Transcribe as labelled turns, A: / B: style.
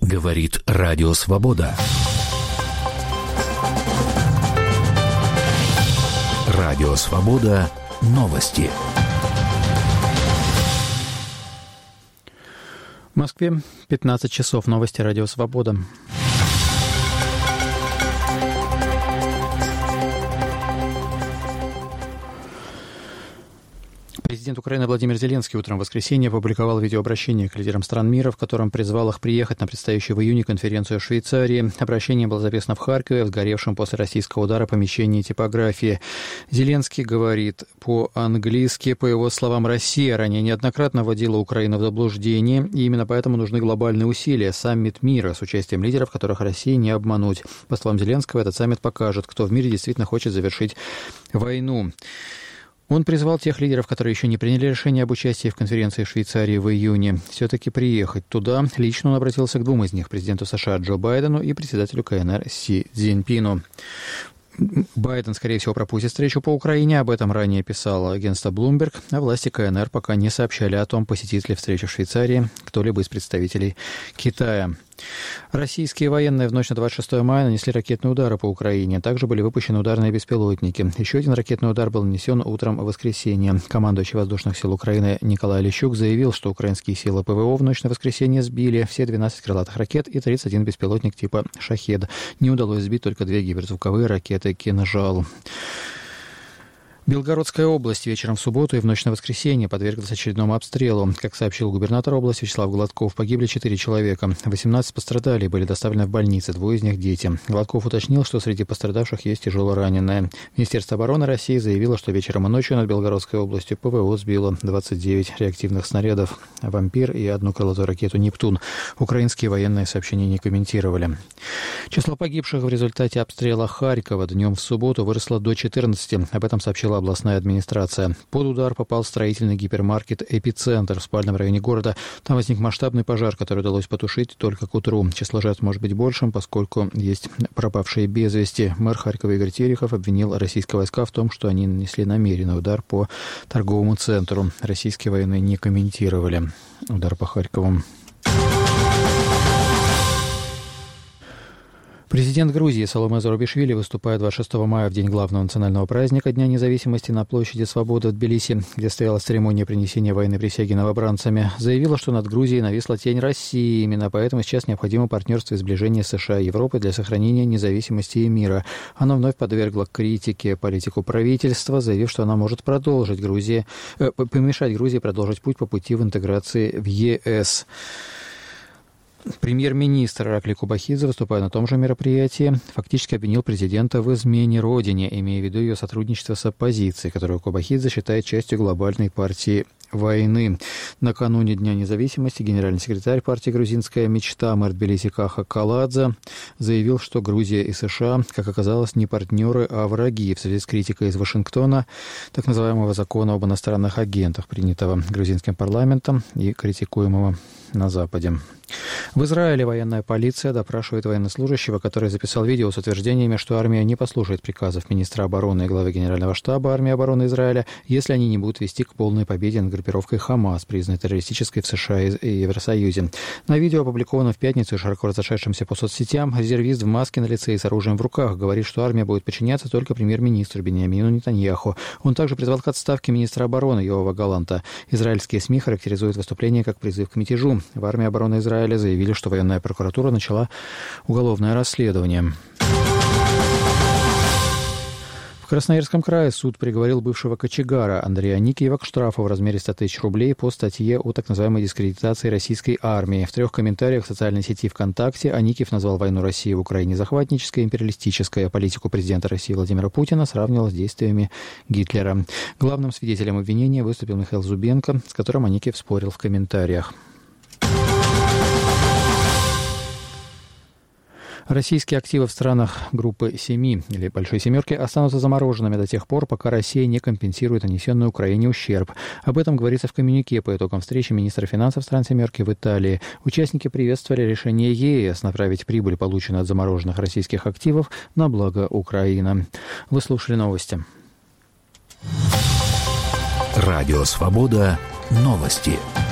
A: Говорит Радио Свобода. Радио Свобода. Новости.
B: В Москве 15 часов. Новости Радио Свобода. Президент Украины Владимир Зеленский утром в воскресенье опубликовал видеообращение к лидерам стран мира, в котором призвал их приехать на предстоящую в июне конференцию в Швейцарии. Обращение было записано в Харькове, в сгоревшем после российского удара помещении типографии. Зеленский говорит по-английски. По его словам, Россия ранее неоднократно вводила Украину в заблуждение, и именно поэтому нужны глобальные усилия. Саммит мира с участием лидеров, которых России не обмануть. По словам Зеленского, этот саммит покажет, кто в мире действительно хочет завершить войну. Он призвал тех лидеров, которые еще не приняли решение об участии в конференции в Швейцарии в июне, все-таки приехать туда. Лично он обратился к двум из них, президенту США Джо Байдену и председателю КНР Си Цзиньпину. Байден, скорее всего, пропустит встречу по Украине. Об этом ранее писало агентство Bloomberg, а власти КНР пока не сообщали о том, посетит ли встречу в Швейцарии кто-либо из представителей Китая. Российские военные в ночь на 26 мая нанесли ракетные удары по Украине. Также были выпущены ударные беспилотники. Еще один ракетный удар был нанесен утром в воскресенье. Командующий воздушных сил Украины Николай Лещук заявил, что украинские силы ПВО в ночь на воскресенье сбили все 12 крылатых ракет и 31 беспилотник типа «Шахед». Не удалось сбить только 2 гиперзвуковые ракеты «Кинжал». Белгородская область вечером в субботу и в ночь на воскресенье подверглась очередному обстрелу. Как сообщил губернатор области Вячеслав Гладков, погибли 4 человека. 18 пострадали и были доставлены в больницы, 2 из них дети. Гладков уточнил, что среди пострадавших есть тяжело раненые. Министерство обороны России заявило, что вечером и ночью над Белгородской областью ПВО сбило 29 реактивных снарядов «Вампир» и 1 крылатую ракету «Нептун». Украинские военные сообщения не комментировали. Число погибших в результате обстрела Харькова днем в субботу выросло до 14. Об этом сообщила областная администрация. Под удар попал строительный гипермаркет «Эпицентр» в спальном районе города. Там возник масштабный пожар, который удалось потушить только к утру. Число жертв может быть большим, поскольку есть пропавшие без вести. Мэр Харькова Игорь Терехов обвинил российские войска в том, что они нанесли намеренный удар по торговому центру. Российские военные не комментировали удар по Харькову. Президент Грузии Саломе Зурабишвили, выступая 26 мая в день главного национального праздника Дня независимости на площади Свободы в Тбилиси, где стояла церемония принесения военной присяги новобранцами, заявила, что над Грузией нависла тень России. Именно поэтому сейчас необходимо партнерство и сближение США и Европы для сохранения независимости и мира. Она вновь подвергла критике политику правительства, заявив, что она может помешать Грузии продолжить путь по пути в интеграции в ЕС. Премьер-министр Ираклий Кубахидзе, выступая на том же мероприятии, фактически обвинил президента в измене родине, имея в виду ее сотрудничество с оппозицией, которую Кубахидзе считает частью глобальной партии войны. Накануне Дня независимости генеральный секретарь партии «Грузинская мечта» мэр Тбилиси Каха Каладзе заявил, что Грузия и США, как оказалось, не партнеры, а враги в связи с критикой из Вашингтона так называемого закона об иностранных агентах, принятого грузинским парламентом и критикуемого на Западе. В Израиле военная полиция допрашивает военнослужащего, который записал видео с утверждениями, что армия не послушает приказов министра обороны и главы Генерального штаба армии обороны Израиля, если они не будут вести к полной победе над группировкой «Хамас», признанной террористической в США и Евросоюзе. На видео, опубликованном в пятницу и широко разошедшемся по соцсетям, резервист в маске на лице и с оружием в руках говорит, что армия будет подчиняться только премьер-министру Биньямину Нетаньяху. Он также призвал к отставке министра обороны Йоава Галанта. Израильские СМИ характеризуют выступление как призыв к мятежу. В армии обороны Израиля заявили, что военная прокуратура начала уголовное расследование. В Красноярском крае суд приговорил бывшего кочегара Андрея Аникиева к штрафу в размере 100 тысяч рублей по статье о так называемой дискредитации российской армии. В 3 комментариях в социальной сети ВКонтакте Аникиев назвал войну России в Украине захватнической, империалистической, а политику президента России Владимира Путина сравнивал с действиями Гитлера. Главным свидетелем обвинения выступил Михаил Зубенко, с которым Аникиев спорил в комментариях. Российские активы в странах группы 7 или Большой Семерки останутся замороженными до тех пор, пока Россия не компенсирует нанесенный Украине ущерб. Об этом говорится в коммюнике по итогам встречи министра финансов стран Семерки в Италии. Участники приветствовали решение ЕС направить прибыль, полученную от замороженных российских активов, на благо Украины. Вы слушали новости.
A: Радио «Свобода». Новости.